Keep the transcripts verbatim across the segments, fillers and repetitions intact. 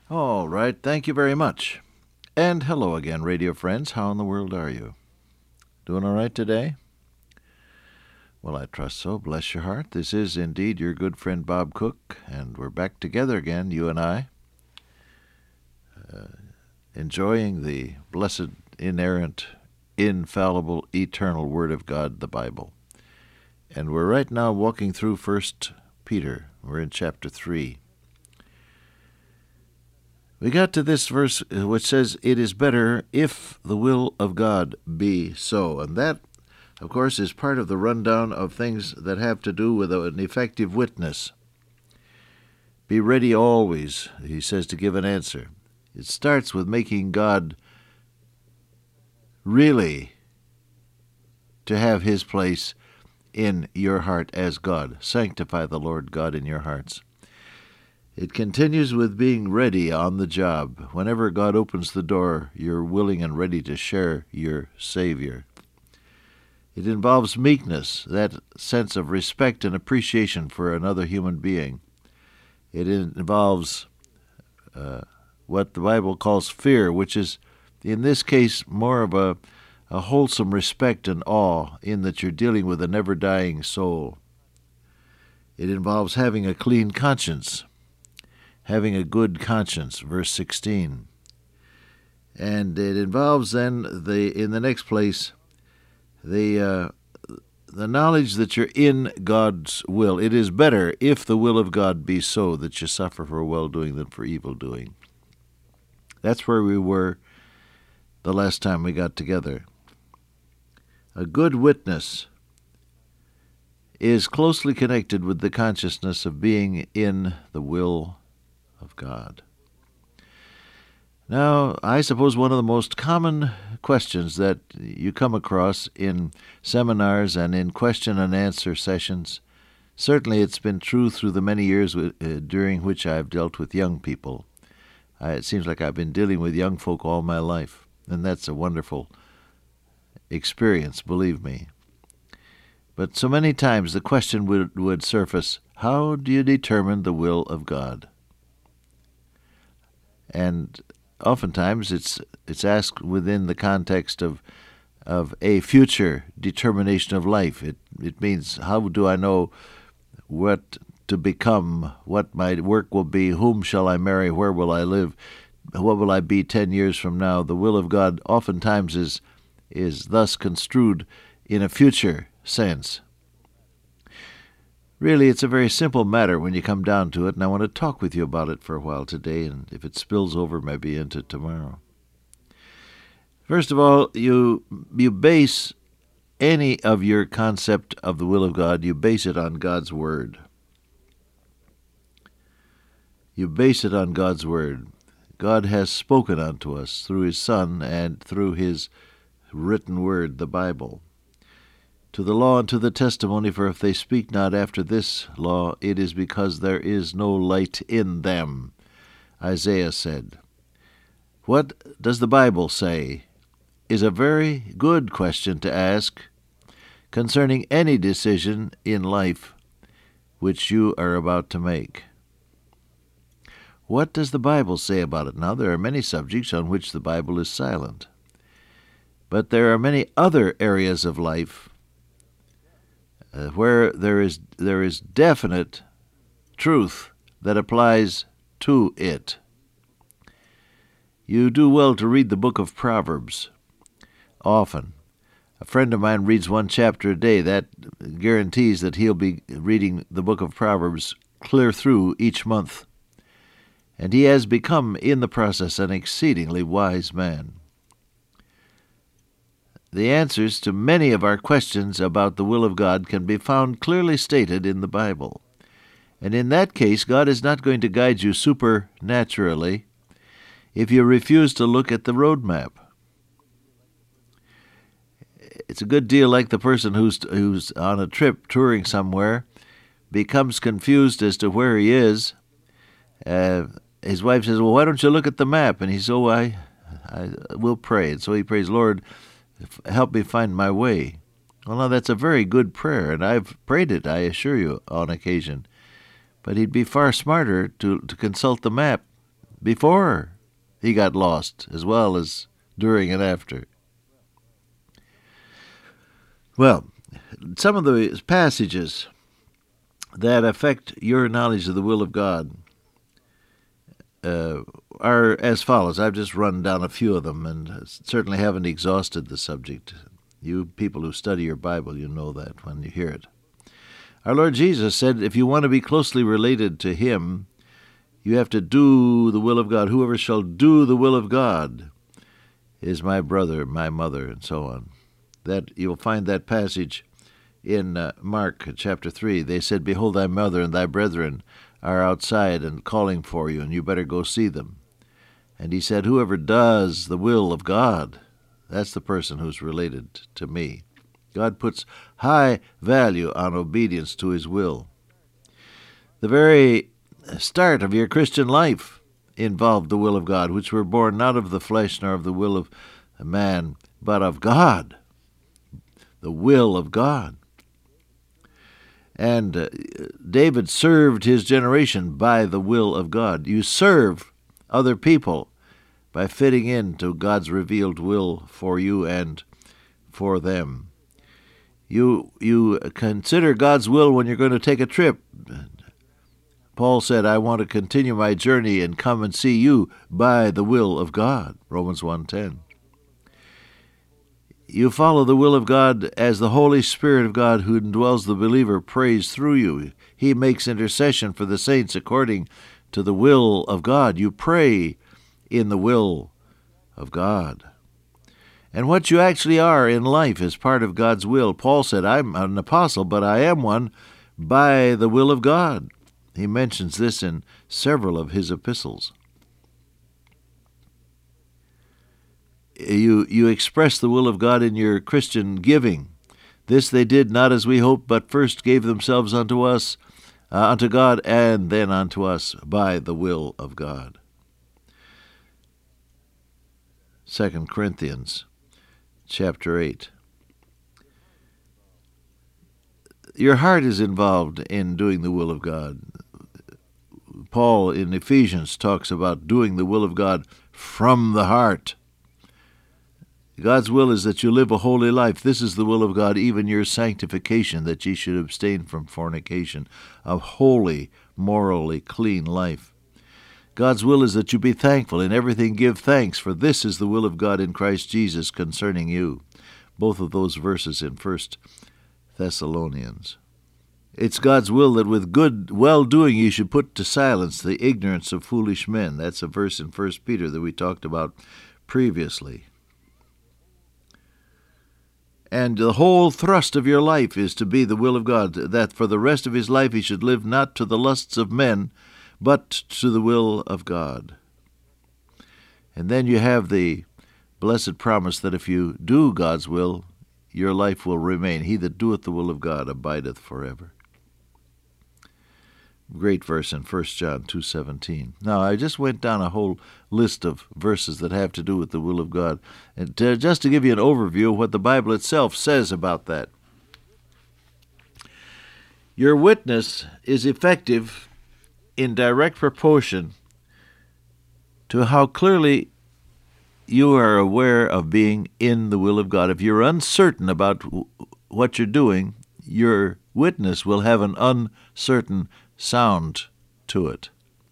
All right, thank you very much. And hello again, radio friends. How in the world are you? Doing all right today? Well, I trust so. Bless your heart. This is indeed your good friend Bob Cook, and we're back together again, you and I, uh, enjoying the blessed, inerrant, infallible, eternal Word of God, the Bible. And we're right now walking through First Peter. We're in chapter three. We got to this verse which says, "It is better if the will of God be so." And that, of course, is part of the rundown of things that have to do with an effective witness. Be ready always, he says, to give an answer. It starts with making God really to have his place in your heart as God. Sanctify the Lord God in your hearts. It continues with being ready on the job. Whenever God opens the door, you're willing and ready to share your Savior. It involves meekness, that sense of respect and appreciation for another human being. It involves uh, what the Bible calls fear, which is, in this case, more of a, a wholesome respect and awe in that you're dealing with a never-dying soul. It involves having a clean conscience. Having a good conscience, verse sixteen. And it involves then, the in the next place, the uh, the knowledge that you're in God's will. It is better, if the will of God be so, that you suffer for well-doing than for evil-doing. That's where we were the last time we got together. A good witness is closely connected with the consciousness of being in the will of God. Now, I suppose one of the most common questions that you come across in seminars and in question and answer sessions, certainly it's been true through the many years uh, during which I've dealt with young people. I, it seems like I've been dealing with young folk all my life, and that's a wonderful experience, believe me. But so many times the question would, would surface, how do you determine the will of God? And oftentimes it's it's asked within the context of of a future determination of life. It it means, how do I know what to become, what my work will be, whom shall I marry, where will I live, what will I be ten years from now? The will of God oftentimes is is thus construed in a future sense. Really, it's a very simple matter when you come down to it, and I want to talk with you about it for a while today, and if it spills over, maybe into tomorrow. First of all, you you base any of your concept of the will of God, you base it on God's Word. You base it on God's Word. God has spoken unto us through His Son and through His written Word, the Bible. To the law and to the testimony, for if they speak not after this law, it is because there is no light in them, Isaiah said. What does the Bible say is a very good question to ask concerning any decision in life which you are about to make. What does the Bible say about it? Now, there are many subjects on which the Bible is silent, but there are many other areas of life Uh, where there is there is definite truth that applies to it. You do well to read the book of Proverbs often. A friend of mine reads one chapter a day. That guarantees that he'll be reading the book of Proverbs clear through each month. And he has become, in the process, an exceedingly wise man. The answers to many of our questions about the will of God can be found clearly stated in the Bible. And in that case, God is not going to guide you supernaturally if you refuse to look at the road map. It's a good deal like the person who's who's on a trip touring somewhere, becomes confused as to where he is. Uh, his wife says, well, why don't you look at the map? And he says, oh, I, I will pray. And so he prays, Lord, help me find my way. Well, now that's a very good prayer, and I've prayed it, I assure you, on occasion. But he'd be far smarter to, to consult the map before he got lost, as well as during and after. Well, some of the passages that affect your knowledge of the will of God uh, are as follows. I've just run down a few of them and certainly haven't exhausted the subject. You people who study your Bible, you know that when you hear it. Our Lord Jesus said, if you want to be closely related to Him, you have to do the will of God. Whoever shall do the will of God is my brother, my mother, and so on. That you'll find that passage in uh, Mark chapter three. They said, behold, thy mother and thy brethren are outside and calling for you, and you better go see them. And he said, whoever does the will of God, that's the person who's related to me. God puts high value on obedience to His will. The very start of your Christian life involved the will of God, which were born not of the flesh nor of the will of man, but of God. The will of God. And uh, David served his generation by the will of God. You serve other people by fitting into God's revealed will for you and for them. You you consider God's will when you're going to take a trip. Paul said, I want to continue my journey and come and see you by the will of God, Romans one ten. You follow the will of God as the Holy Spirit of God who indwells the believer prays through you. He makes intercession for the saints according to the will of God. You pray in the will of God. And what you actually are in life is part of God's will. Paul said, I'm an apostle, but I am one by the will of God. He mentions this in several of his epistles. You, you express the will of God in your Christian giving. This they did not as we hoped, but first gave themselves unto us, uh, unto God, and then unto us by the will of God. Second Corinthians chapter eight. Your heart is involved in doing the will of God. Paul in Ephesians talks about doing the will of God from the heart. God's will is that you live a holy life. This is the will of God, even your sanctification, that ye should abstain from fornication, a holy, morally clean life. God's will is that you be thankful. In everything give thanks, for this is the will of God in Christ Jesus concerning you. Both of those verses in First Thessalonians. It's God's will that with good well-doing you should put to silence the ignorance of foolish men. That's a verse in First Peter that we talked about previously. And the whole thrust of your life is to be the will of God, that for the rest of his life he should live not to the lusts of men, but to the will of God. And then you have the blessed promise that if you do God's will, your life will remain. He that doeth the will of God abideth forever. Great verse in First John two seventeen. Now, I just went down a whole list of verses that have to do with the will of God, and to, just to give you an overview of what the Bible itself says about that. Your witness is effective in direct proportion to how clearly you are aware of being in the will of God. If you're uncertain about what you're doing, your witness will have an uncertain sound to it.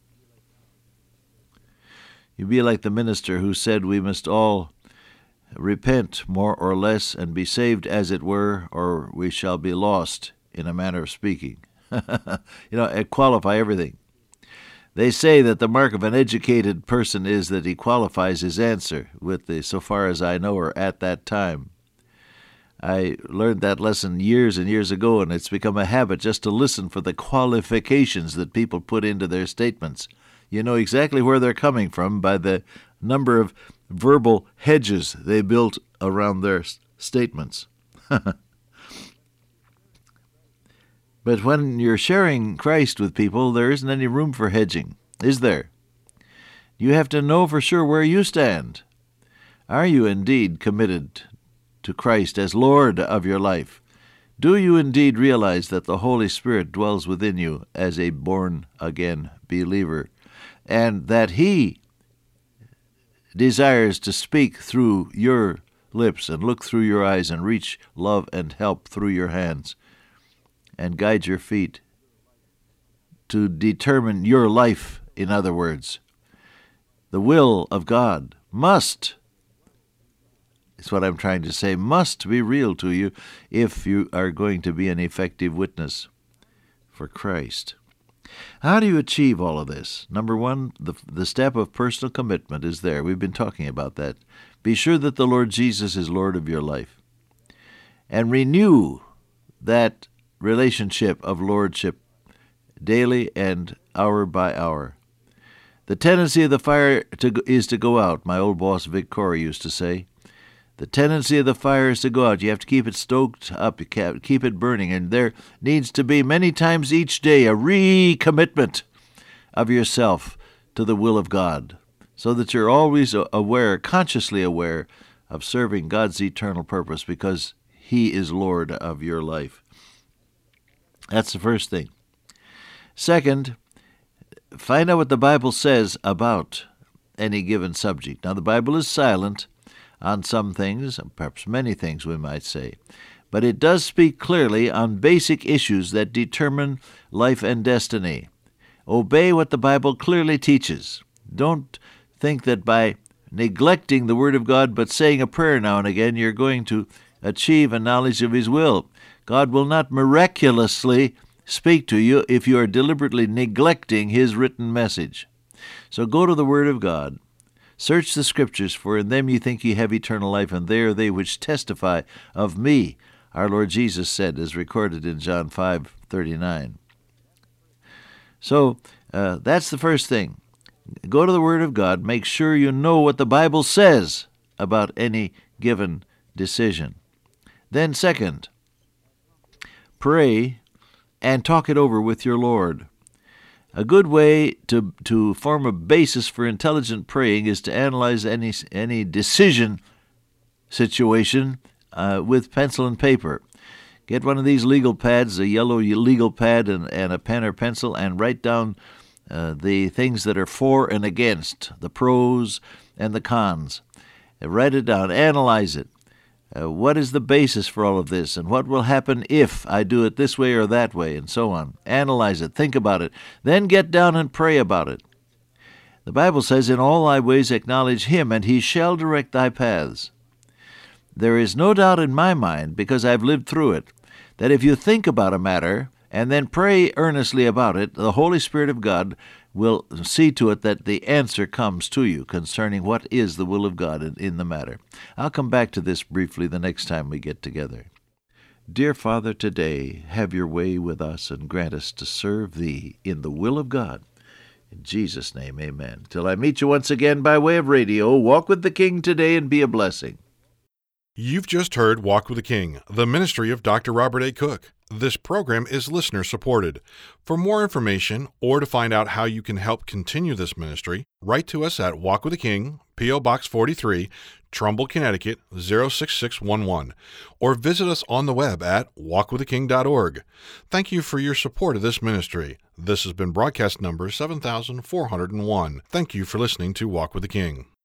You'd be like the minister who said we must all repent more or less and be saved as it were, or we shall be lost, in a manner of speaking. You know, qualify everything. They say that the mark of an educated person is that he qualifies his answer with the so far as I know or at that time. I learned that lesson years and years ago, and it's become a habit just to listen for the qualifications that people put into their statements. You know exactly where they're coming from by the number of verbal hedges they built around their statements. But when you're sharing Christ with people, there isn't any room for hedging, is there? You have to know for sure where you stand. Are you indeed committed to Christ as Lord of your life? Do you indeed realize that the Holy Spirit dwells within you as a born-again believer? and that He desires to speak through your lips and look through your eyes and reach love and help through your hands and guide your feet to determine your life, in other words. The will of God must, is what I'm trying to say, must be real to you if you are going to be an effective witness for Christ. How do you achieve all of this? Number one, the, the step of personal commitment is there. We've been talking about that. Be sure that the Lord Jesus is Lord of your life. And renew that relationship of lordship daily and hour by hour. The tendency of the fire to, is to go out, my old boss Vic Corey used to say. The tendency of the fire is to go out. You have to keep it stoked up, you keep it burning, and there needs to be many times each day a recommitment of yourself to the will of God, so that you're always aware, consciously aware, of serving God's eternal purpose because He is Lord of your life. That's the first thing. Second, find out what the Bible says about any given subject. Now, the Bible is silent on some things, perhaps many things we might say, but it does speak clearly on basic issues that determine life and destiny. Obey what the Bible clearly teaches. Don't think that by neglecting the Word of God but saying a prayer now and again, you're going to achieve a knowledge of His will. God will not miraculously speak to you if you are deliberately neglecting His written message. So go to the Word of God. Search the Scriptures, for in them you think ye have eternal life, and they are they which testify of me, our Lord Jesus said, as recorded in John five thirty-nine. So uh, that's the first thing. Go to the Word of God. Make sure you know what the Bible says about any given decision. Then second, pray and talk it over with your Lord. A good way to, to form a basis for intelligent praying is to analyze any any decision situation uh, with pencil and paper. Get one of these legal pads, a yellow legal pad, and, and a pen or pencil, and write down uh, the things that are for and against, the pros and the cons. And write it down, analyze it. Uh, what is the basis for all of this, and what will happen if I do it this way or that way, and so on. Analyze it, think about it, then get down and pray about it. The Bible says, in all thy ways acknowledge Him, and He shall direct thy paths. There is no doubt in my mind, because I've lived through it, that if you think about a matter and then pray earnestly about it, the Holy Spirit of God will see to it that the answer comes to you concerning what is the will of God in, in the matter. I'll come back to this briefly the next time we get together. Dear Father, today have your way with us and grant us to serve Thee in the will of God. In Jesus' name, amen. Till I meet you once again by way of radio, walk with the King today and be a blessing. You've just heard Walk with the King, the ministry of Doctor Robert A. Cook. This program is listener-supported. For more information or to find out how you can help continue this ministry, write to us at Walk with the King, P O. Box forty-three, Trumbull, Connecticut, zero six six one one, or visit us on the web at walk with the king dot org. Thank you for your support of this ministry. This has been broadcast number seven thousand four hundred one. Thank you for listening to Walk with the King.